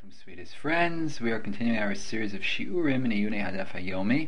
Sweetest friends, we are continuing our series of Shiurim in Iyunei Hadaf Hayomi.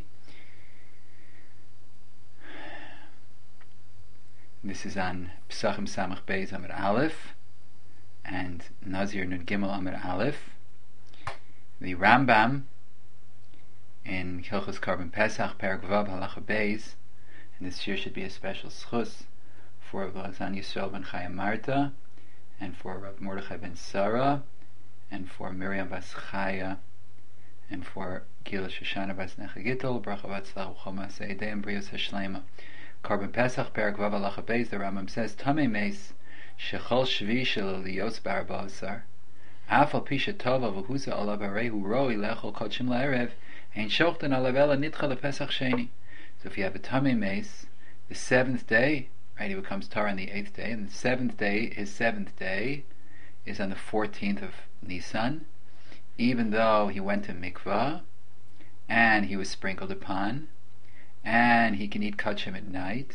This is on Pesachim Samach Beis Amud Aleph and Nazir Nud Gimel Amud Aleph. The Rambam in Hilchos Korban Pesach Perek Vav Halacha Beis, and this year should be a special schus for V'Azan Yisrael ben Chaya Marta and for Rav Mordechai ben Sarah and for Miriam Bas Chaya, and for Gila Shoshana Bas Nechagitol, Bracha Batzlach Uchoma Seidei, and Brios Hashlema. Korban Pesach, Perek Vav Halacha Beis, the Rambam says, Tamei Meis, Shechol Shvi Shel Lios Bar Ba'asar, Afal Pisha Tova V'Huza Olav Arehu Roi Lechol Kodshim La'erev, Ein Shochten Alav Ela Nitcha LePesach Sheni. So if you have a Tamei Meis, the seventh day, right, he becomes Tar on the 8th day, and the seventh day, his seventh day, is on the 14th of Nisan, even though he went to mikvah and he was sprinkled upon, and he can eat kachim at night,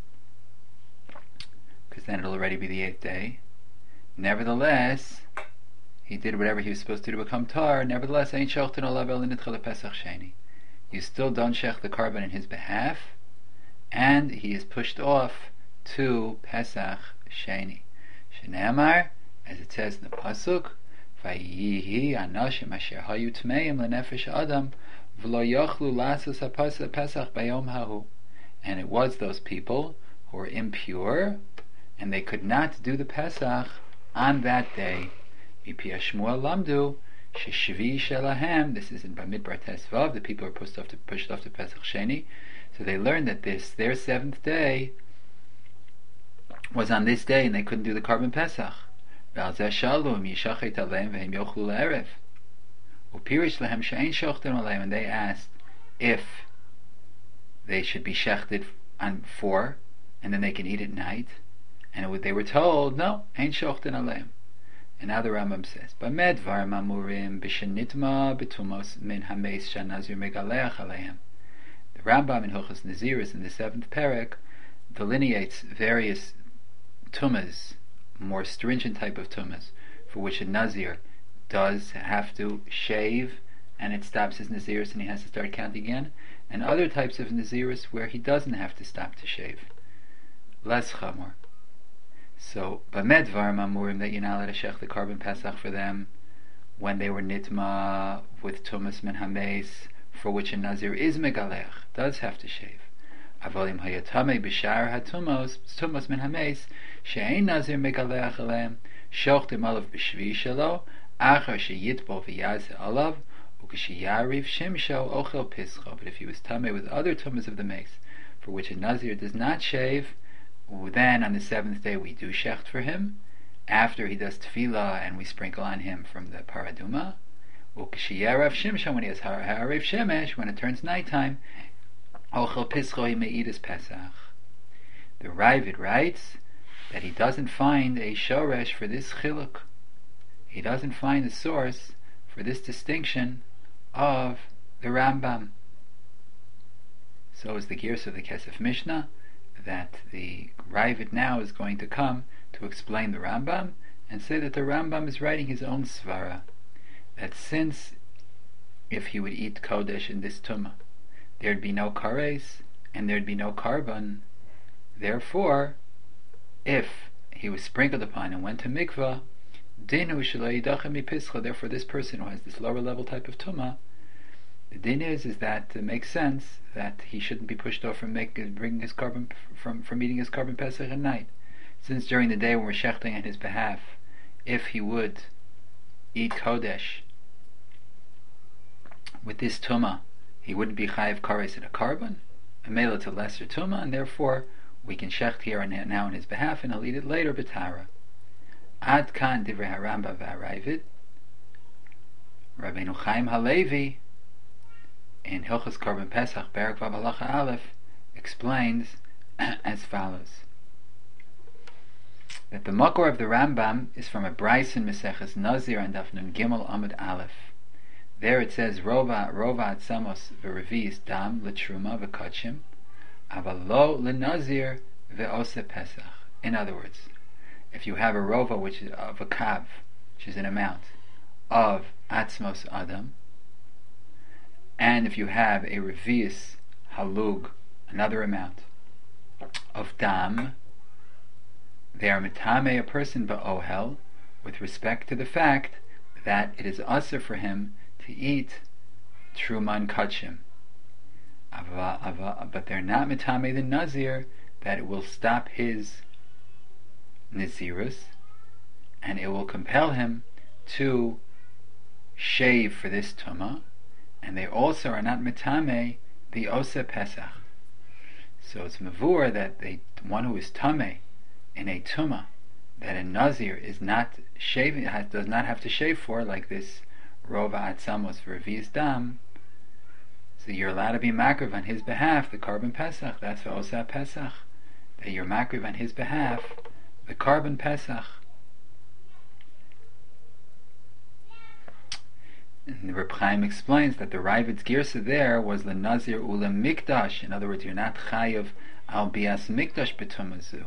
because then it'll already be the 8th day. Nevertheless, he did whatever he was supposed to become tar. Nevertheless, ain't shochten olav el nitcha Pesach sheni. You still don't shech the korban in his behalf, and he is pushed off to Pesach sheni. Shene'amar, as it says in the pasuk, Vayihi anashim asher hayu tmeim lenefesh adam v'lo yochlu lasos pesach bayom hahu. And it was those people who were impure, and they could not do the Pesach on that day. Mipi Shmuel lamdu sheshvi shelahem. This is in Bamidbar Tesvav. The people were pushed off to Pesach Sheni, so they learned that their seventh day was on this day, and they couldn't do the Korban Pesach. And they asked if they should be shechted on 4 and then they can eat at night, and they were told, no, ain't shochten aleim. And now the Rambam says, Bamed var mamurim b'shenitma b'tumos min hameis shanazir megaleach aleim. The Rambam in Hilchos Naziris in the 7th Perek delineates various tumas, more stringent type of tumas, for which a Nazir does have to shave and it stops his Naziris and he has to start counting again, and other types of Naziris where he doesn't have to stop to shave. Less chamor. So, Bamed var mamurim, that you're not allowed to shech the Korban Pesach for them when they were nitma with tumas min hameis, for which a Nazir is megalech, does have to shave. Avolim hayatame b'shar hatumos tumos min hameis she'ein nazir megaleach aleim shochtim alav b'shvi shelo achar sheyitbo v'yazeh alav uk'sheyariv shimsho ochel pischo. But if he was tamei with other tumas of the mace, for which a nazir does not shave, then on the 7th day we do shecht for him after he does tefillah, and we sprinkle on him from the paraduma. Uk'sheyarav shimsho, when he has harav shemesh, when it turns nighttime, Ochel Pischo, he may eat his Pesach. The Ravid writes that he doesn't find a shoresh for this chiluk. He doesn't find a source for this distinction of the Rambam. So is the gears of the Kesef Mishnah, that the Ravid now is going to come to explain the Rambam and say that the Rambam is writing his own svara, that since if he would eat Kodesh in this Tumah, there'd be no kares and there'd be no korban. Therefore, if he was sprinkled upon and went to mikvah, dinu shelo yidachem mipischa. Therefore, this person who has this lower level type of tumah, the din is that it makes sense that he shouldn't be pushed off from bringing his korban from eating his korban pesach at night, since during the day when we're shechting on his behalf, if he would eat kodesh with this tumah, he wouldn't be chayiv kares in a korban, a mela to lesser tumah, and therefore we can shecht here and now on his behalf, and he'll eat it later b'tara. Ad kan divrei haramba v'aravid. Rabbeinu Chaim Halevi in Hilchos Korban Pesach Perek Vav Halacha Aleph explains as follows: that the makor of the Rambam is from a brayso in Maseches Nazir and Daf Nun Gimel Amud Aleph. There it says, Rova atzamos v'revis dam l'truma v'kachim, aval lo l'nazir ve'ose pesach. In other words, if you have a rova which is of a kav, which is an amount of atzmos adam, and if you have a revius halug, another amount of dam, they are mitame a person ba'ohel with respect to the fact that it is usher for him to eat truman kachim. But they're not mitame the nazir, that it will stop his nazirus, and it will compel him to shave for this tumah, and they also are not mitame the osa pesach. So it's mavur that one who is tameh in a tumah that a nazir is not shaving, does not have to shave for, like this rova atzamos for revius dam. So you're allowed to be makriv on his behalf the carbon pesach. That's the osa pesach, that you're makriv on his behalf the carbon pesach. And the Reb Chaim explains that the Ravid's girsa there was the nazir ula mikdash. In other words, you're not chayav al bias mikdash betumazu,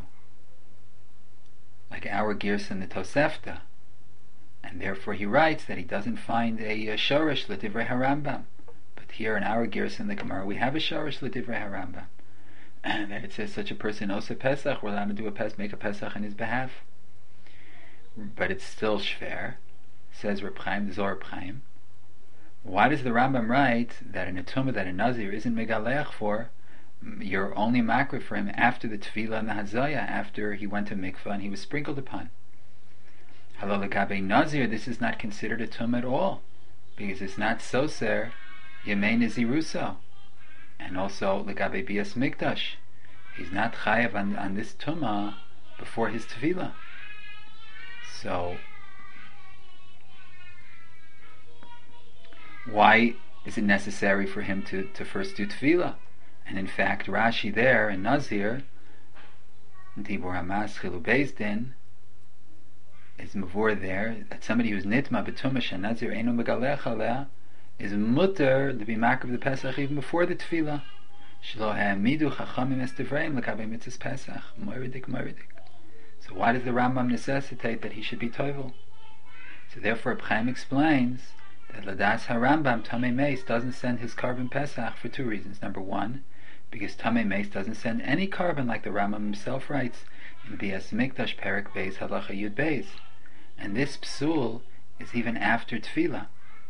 like our girsa in the Tosefta. And therefore he writes that he doesn't find a shorish l'divrei harambam. But here in our girsa in the Gemara we have a shorish l'divrei harambam, and that it says such a person osa pesach, we're allowed to do make a pesach on his behalf. But it's still shver, says Reb Chaim, the Zohar Reb Chaim. Why does the Rambam write that in a tumah that a nazir isn't megaleach for, you're only makriv for him after the tefillah and the hazaya, after he went to mikvah and he was sprinkled upon? Halal legabe nazir, this is not considered a tumah at all, because it's not soser yemei naziruso, and also legabe bias mikdash, he's not chayav on this tumah before his tefillah. So why is it necessary for him to first do tefillah? And in fact, Rashi there in Nazir, Dibur Hamas Chilu Beis Din, is mavur there that somebody who's nitma betumash and Nazir einu megalech aleh is mutter to be makriv the Pesach even before the tefillah. Shelo ha'amidu chachamim es devreim l'kabei mitzvahs Pesach. Moiridik. So why does the Rambam necessitate that he should be toivel? So therefore, Reb Chaim explains that Ladas HaRambam Tamei Meis doesn't send his carbon Pesach for two reasons. Number one, because Tamei Meis doesn't send any carbon, like the Rambam himself writes in Bias Mikdash Perek Beis Halacha Yud Beis. And this psul is even after Tefillah.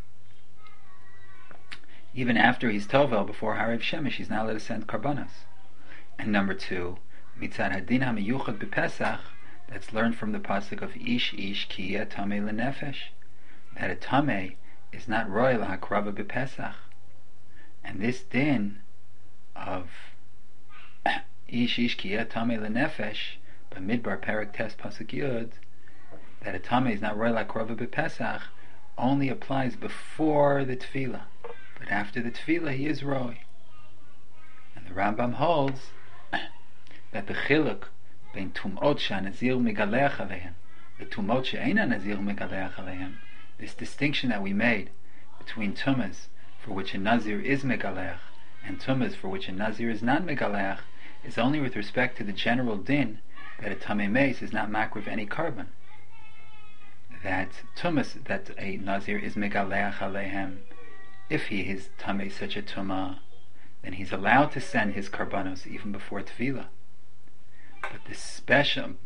Even after he's Tovel, before Harav Shemesh, he's not allowed to send karbanos. And number two, Mitzad Hadin HaMiyuchad BePesach, that's learned from the pasuk of Ish Kiya Tamei Lenefesh, that a Tamei is not royal hakrava b'Pesach, and this din of ish kiyah tamei lenefesh b'midbar perek tes pasuk yud, that a tamei is not royal hakrava b'Pesach, only applies before the tefillah, but after the tefillah he is roy. And the Rambam holds that the chiluk bein tumot she'anazir megaleach alehem, the tumot she'eina nazir megaleach alehem, this distinction that we made between tumas for which a nazir is megaleach and tumas for which a nazir is not megaleach is only with respect to the general din that a tamei meis is not makriv any carbon. That tumas, that a nazir is megaleach alehem, if he is tamei such a tumah, then he's allowed to send his karbanos even before tefillah. But the special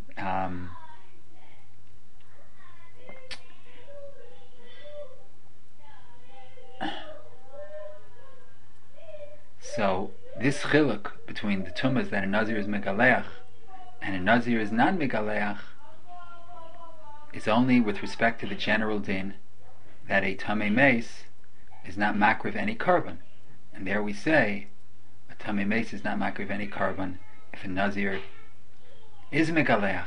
so this chiluk between the tumas that a nazir is megaleach and a nazir is not megaleach is only with respect to the general din that a tamei meis is not makriv any carbon. And there we say a tamei meis is not makriv any carbon if a nazir is megaleach.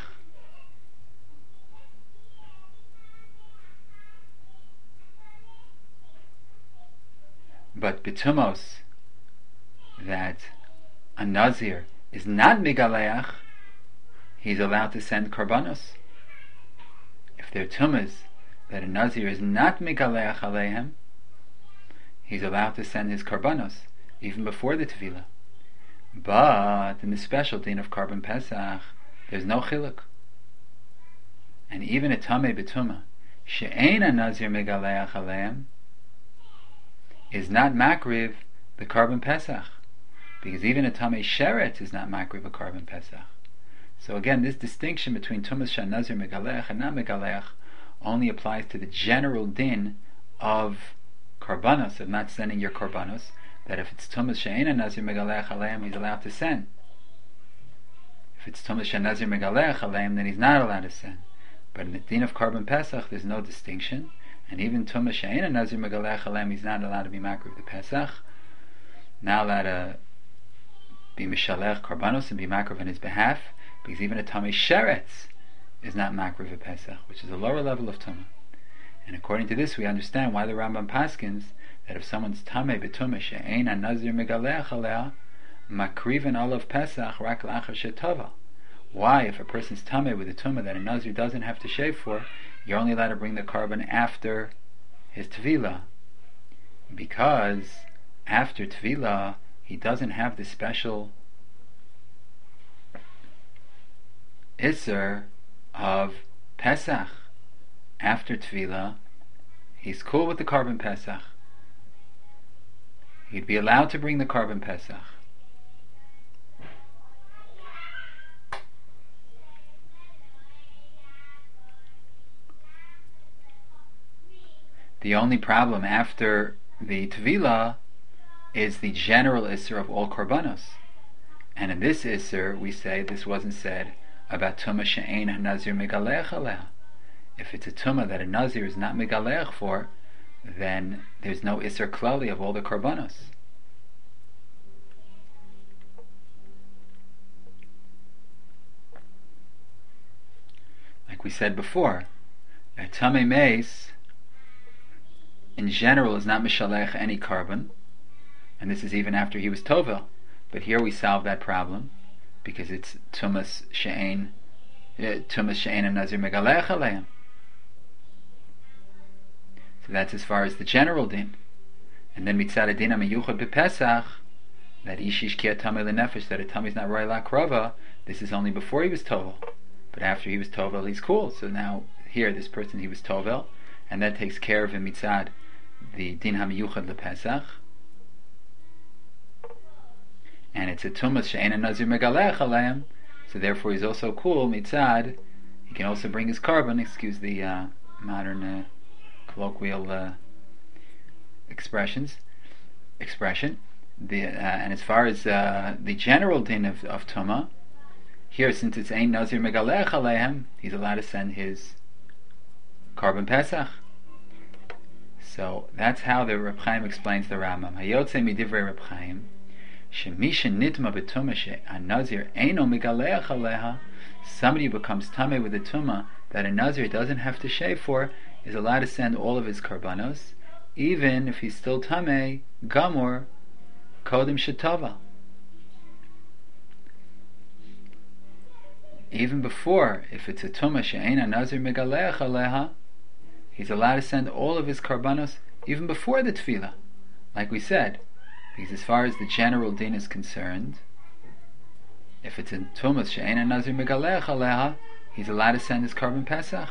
But bitumos, that a nazir is not megaleach, he's allowed to send karbanos. If they're tumas that a nazir is not megaleach aleihem, he's allowed to send his karbanos even before the tefillah. But in the special din of carbon pesach, there's no chiluk. And even a tamei betuma, she'eina nazir megaleach aleim is not makriv the carbon pesach, because even a tamei sheret is not makriv a carbon pesach. So again, this distinction between tumas she'nazir megaleach and not megaleach only applies to the general din of karbanos, of not sending your karbanos, that if it's tumas she'eina nazir megaleach aleim, he's allowed to send. If it's tumas she'nazir megaleach aleim, then he's not allowed to send. But in the din of carbon pesach, there's no distinction, and even tumas she'eina nazir megaleach aleim, he's not allowed to be makriv the pesach, not allowed to be mishalech karbanos and be makriv on his behalf, because even a tamei sheretz is not makriv a pesach, which is a lower level of tumah. And according to this, we understand why the Rambam paskins that if someone's tamei b'tumah she'eina nazir megaleach alea, makriven olav pesach rak la'achar shetava. Why, if a person's tamei with a tumah that a nazir doesn't have to shave for, you're only allowed to bring the carbon after his tevilah? Because after tevilah, he doesn't have the special Isser of Pesach. After Tefillah, he's cool with the carbon Pesach. He'd be allowed to bring the carbon Pesach. The only problem after the Tefillah is the general Isser of all Karbanos. And in this Isser, we say this wasn't said about Tumah she'ein ha-nazir megalech aleha. If it's a Tumah that a Nazir is not megalech for, then there's no Isser klali of all the Karbanos. Like we said before, a Tamei Meis in general is not mishalech any carbon, and this is even after he was Tovel. But here we solve that problem because it's Tumas she'ein and Nazir megalech aleim. So that's as far as the general din. And then mitzad adin amiyuchad b'Pesach, that ishish ki atamei lenefesh, that a tamei is not roy lakrava. This is only before he was Tovel, but after he was Tovel, he's cool. So now here, this person, he was Tovel, and that takes care of him mitzad the din hamiyuchad lePesach. And it's a tumas she'ein nazir megalech aleim, so therefore he's also cool mitzad. He can also bring his carbon. Excuse the modern colloquial expression. And as far as the general din of tumah, here, since it's ein nazir megalech aleim, he's allowed to send his carbon pesach. So that's how the Reb Chaim explains the Rambam. Hayotze midivrei Reb Chaim, shemisha nitma b'tumah she'anazir eino megaleach aleha, somebody who becomes tamei with a tumah that a nazir doesn't have to shave for is allowed to send all of his karbanos, even if he's still tamei gamur kodim shetava. Even before, if it's a tumah she'ein nazir megaleach aleha, he's allowed to send all of his karbanos even before the tefillah, like we said, because as far as the general din is concerned, if it's a tumah she'ein nazir megalech aleha, he's allowed to send his carbon pesach.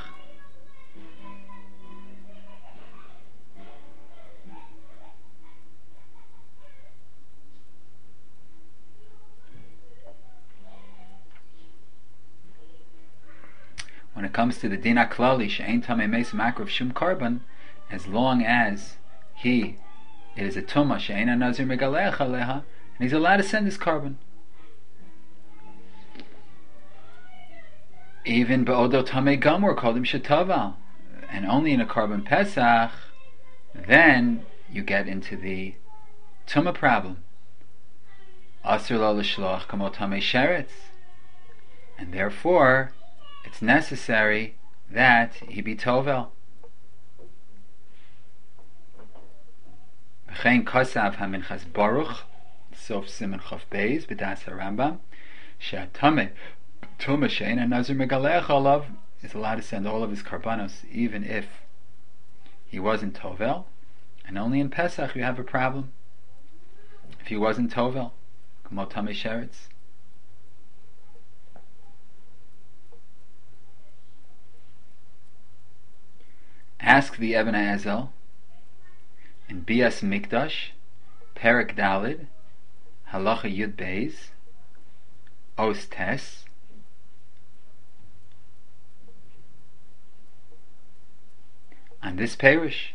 When it comes to the din haklali she'ein tamei meis makriv shum carbon, as long as it is a tumah she'ein nazir megalech aleha, and he's allowed to send his carbon. Even be'odo tamei gamur kodim shetava, and only in a carbon pesach, then you get into the tumah problem. Asur lo l'shloach kamo tamei sheretz, and therefore it's necessary that he be tovel. V'chein kosav haminchas baruch sof siman chof beis b'das harambam she'atamei tumah she'ein nazir megalech olav is allowed to send all of his karbanos even if he wasn't tovel, and only in Pesach you have a problem if he wasn't tovel, kamo tamei sheretz. ask the Even HaEzel in Bias Mikdash, Perek Dalid, Halacha Yud Beis, Os Tes, on this parish,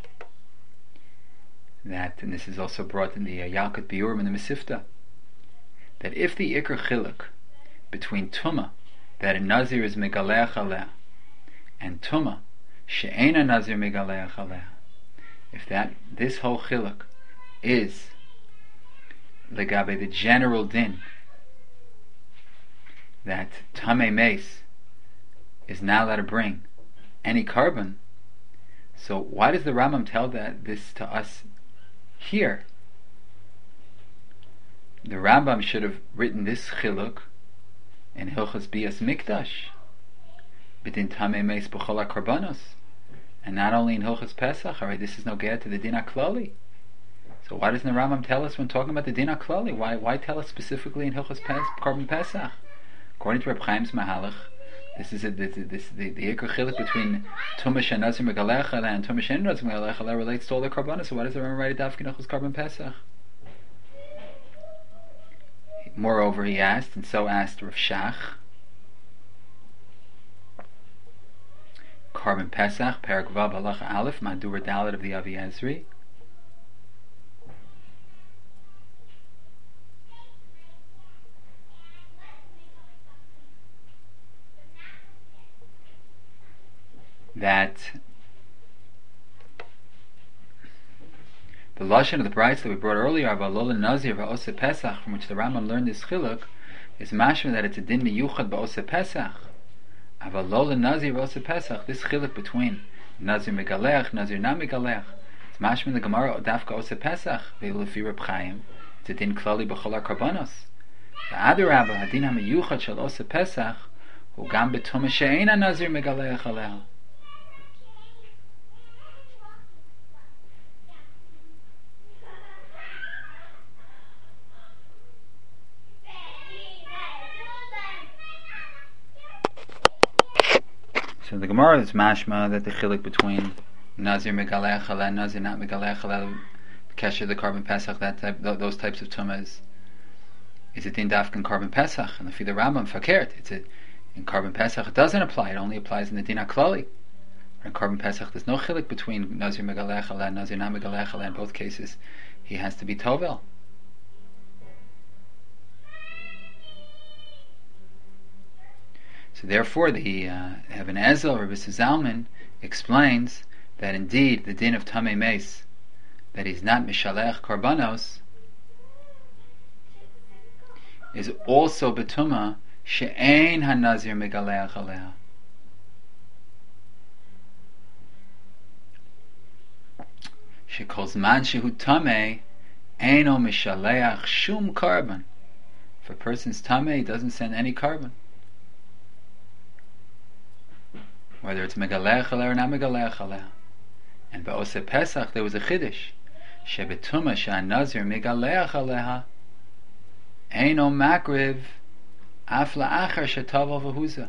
that, and this is also brought in the Yalkut Biurim and the Mesifta, that if the Iker Chiluk between Tumah, that a Nazir is Megaleach Aleh, and Tumah, She'ena Nazir Megaleach Aleh, if this whole Chiluk is Legabe, the general din, that Tamei Meis is not allowed to bring any carbon, so why does the Rambam tell this to us here? The Rambam should have written this chiluk in Hilchos Bias Mikdash, b'din Tamei Meis b'chol HaKarbanos, and not only in Hilchos Pesach. Alright, this is no get to the Din HaKlali. So why doesn't the Rambam tell us when talking about the Din HaKlali? Why tell us specifically in Hilchos Korban Pesach? According to Reb Chaim's Mahalach, this is the Iker Chiluk between Tumah Shenazir Megaleach Aleh and Tumah Shenazir Megaleach Aleh relates to all the Karbanos. So why does the Rambam write it Dafkin Hilchos Korban Pesach? Moreover, he asked, and so asked Rav Shach, Korban Pesach, Perek Vav Halacha Aleph, Madur Dalet of the Avi Ezri. That the lashon of the brides that we brought earlier, Avalol Nazir va'Oseh Pesach, from which the Rambam learned this chiluk, is mashma that it's a din miyuchad ba'Oseh Pesach. Avalol Nazir va'Oseh Pesach, this chiluk between Nazir Megaleach, Nazir na Megaleach, it's mashma the Gemara Dafka Oseh Pesach, ve'lefi Reb Chaim, it's a din klali b'chol HaKarbanos. The Adarabba, hadin ha'miyuchad shel Oseh Pesach, hu gam b'tumah she'ena Nazir Megaleach aleha. So the Gemara is mashma that the chiluk between Nazir Megaleach Aleh and Nazir not Megaleach Aleh, the Kesher, the Korban Pesach, those types of tumas, is a din dafkin Korban Pesach, and the Rambam fakert. In Korban Pesach it doesn't apply; it only applies in the din HaKlali. In Korban Pesach, there's no chiluk between Nazir Megaleach Aleh and Nazir not Megaleach Aleh. In both cases, he has to be tovel. So therefore, the Even HaEzel, Rabbi Zalman, explains that indeed the din of Tamei Meis, that he's not Mishalech Karbanos, is also Betuma She'ein HaNazir Megaleach Aleha. Shekol Zman Shehu Tamei Eino Mishaleach Shum Karban. If a person's Tamei, he doesn't send any carbon. Whether it's Megaleach Aleh or not Megaleach Aleh. And ba'Oseh Pesach there was a Chiddush, Shebetuma she'anazir Megaleach Aleha Eino Makriv Af la'achar shetavel v'huza.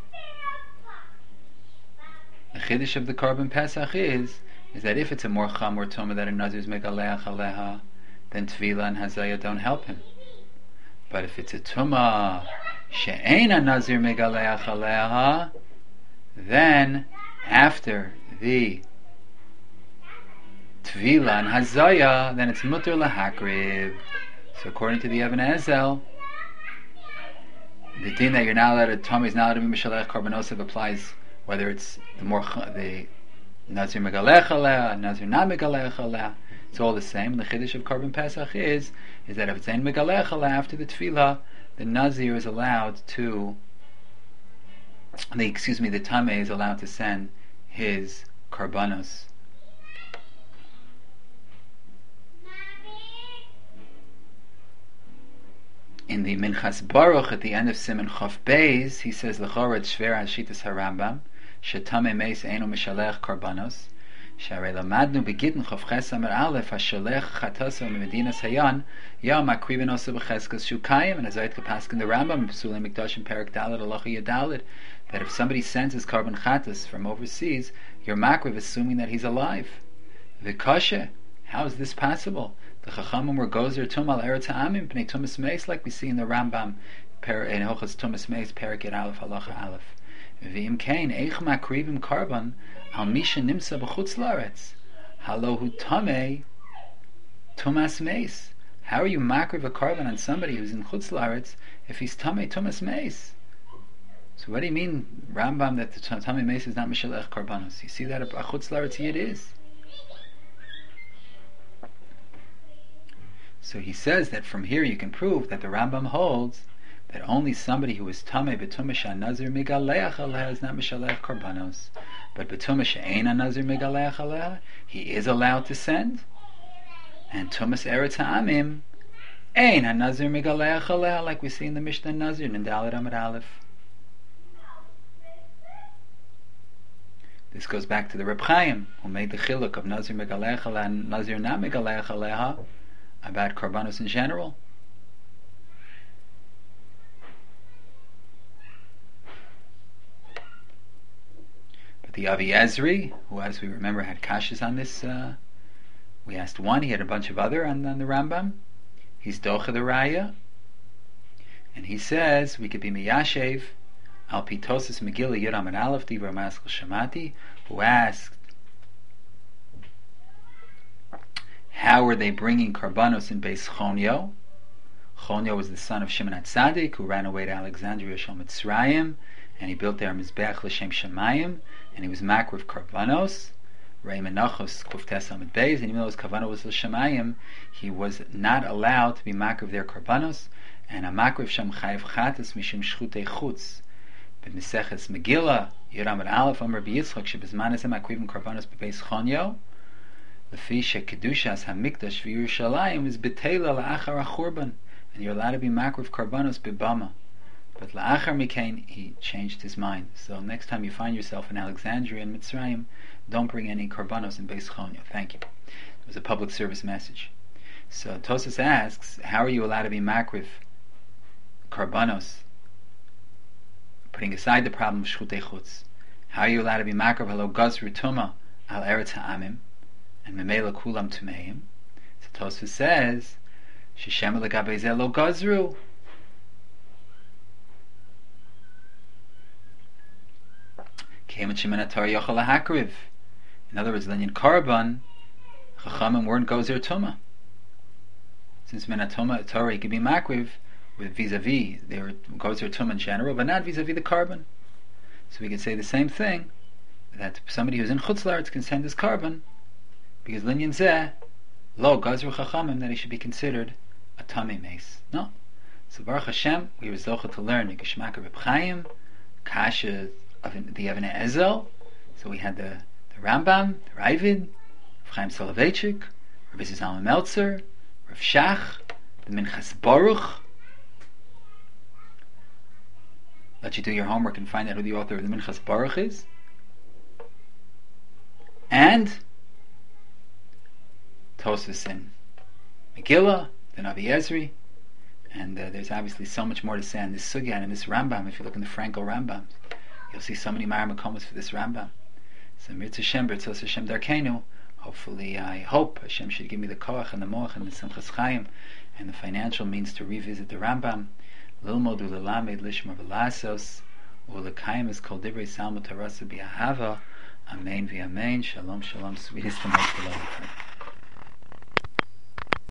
The Chiddush of the Korban Pesach is that if it's a more chamor Tumah that a Nazir is Megaleach Aleha, then Tvila and Hazaya don't help him. But if it's a Tumah she'ein a Nazir Megaleach Aleha, then after the Tvila and Hazaya, then it's Mutter Lahakriv. So according to the Even HaEzel, the din that you're not allowed to, Tommy is not allowed to be Mishalech Karbanosov applies whether it's the Nazir Megalech Aleh, Nazir not Megalech Aleh, it's all the same. The Chiddush of Korban Pesach is that if it's Ein Megalech Aleh after the Tefillah, the Nazir is allowed to, the Tamei is allowed to send his Karbanos. In the Minchas Baruch at the end of Siman Chof Beis, he says, L'chorah Shver Hashitas HaRambam, Shetamei Meis Eino Mishalech Karbanos, שהרי למדנו בגיטין ח"ח אמר א' השולח חטאתו ממדינת הים ים מקריבן עושו בחזקת שהוא קיים, and as I paskin the Rambam Psulei Mikdashim Perak Dalet Halacha Yadalet, that if somebody sends his carbon chatas from overseas, you're makriv assuming that he's alive. V'kashe, how is this possible? The Chachamim were gozer tumal eretz ha'amim b'nei tumas meis, like we see in the Rambam in Hilchos Tumas Meis Perak Yad Aleph Halacha Aleph. V'im kain eich makrivim carbon al misha nimsa b'chutz la'aretz halo hu tamei tumas meis. How are you makriv a carbon on somebody who's in chutz la'aretz if he's tamei tumas meis? So what do you mean, Rambam, that the tamei meis is not mishalech karbanos? You see that a chutz la'aretz yid is. So he says that from here you can prove that the Rambam holds that only somebody who is tamei b'tumah she'anazir megaleach aleha is not mishalech karbanos, but b'tumah she'ein anazir megaleach aleha he is allowed to send, and tumas eretz ha'amim ein anazir megaleach aleha, like we see in the Mishnah Nazir in Dalet Amud Aleph. This goes back to the Reb Chaim, who made the chiluk of nazir megaleach aleha and nazir not megaleach aleha about karbanos in general. But the Avi Ezri, who, as we remember, had kashas on this, we asked one, he had a bunch of other on the Rambam. He's docha the raya, and he says we could be miyashev al pitosis Megillah Yud Amud Aleph Dibur Maskal Shamati, who asked, how were they bringing karbanos in Beis Chonyo? Chonyo was the son of Shimon HaTzadik, who ran away to Alexandria Shel Mitzrayim, and he built there a Mizbeach L'Shem Shemayim, and he was makriv karbanos. Rei Menachos Kuftes Amud Beis, and even though his kavanah was L'Shemayim, he was not allowed to be makriv their karbanos, and a makriv Shem Chayiv Chatas Mishum Shchutei Chutz. But Meseches Megillah Yud Amud Aleph Amar B'Yitzchak Shebizman Ezeh makrivim karbanos b'Beis Chonyo, Lefi shekedushas hamikdash v'Yerushalayim is betela la'achar ha'churban, and you're allowed to be makriv karbanos b'bama. But la'achar mikain, he changed his mind. So next time you find yourself in Alexandria and Mitzrayim, don't bring any karbanos in Beis Chonyo. Thank you. It was a public service message. So Tosas asks, how are you allowed to be makriv karbanos, putting aside the problem of shchutei chutz? How are you allowed to be makriv halo gazru tuma al eretz ha'amim and memela kulam tumeim? So Tosfos says, Shishem legabe zeh lo gazru. Kemet shemen haTorah yochel lahakriv. In other words, Linyan Karban, Chachamim weren't gozer tuma. Since men Torah he could be makriv with vis-a-vis, they were gozer tuma in general, but not vis-a-vis the carbon. So we could say the same thing, that somebody who's in Chutz La'aretz can send his carbon, because Linyan Zeh, lo gazru Chachamim, that he should be considered a tamei meis. No. So Baruch Hashem, we were zocheh to learn the Geshmak of Reb Chaim, Kasha of the Evnei Ezel. So we had the Rambam, the Ravid, Reb Chaim Soloveitchik, Reb Zalman Meltzer, Reb Shach, the Minchas Baruch. Let you do your homework and find out who the author of the Minchas Baruch is. And Tosfos in Megillah, the Avi Ezri, and there's obviously so much more to say on this sugya and in this Rambam. If you look in the Frankel Rambam, you'll see so many Maramakomos for this Rambam. So Mirz Hashem, B'Ritzos Hashem Darkeinu. Hopefully, I hope Hashem should give me the koach and the moach and the simchas chaim and the financial means to revisit the Rambam. Lilmod u'lelamed lishmar v'lasos u'lekayim is kol divrei salmo tarasa b'ahava. Amen v'amen. Shalom, shalom. Sweetest and most beloved.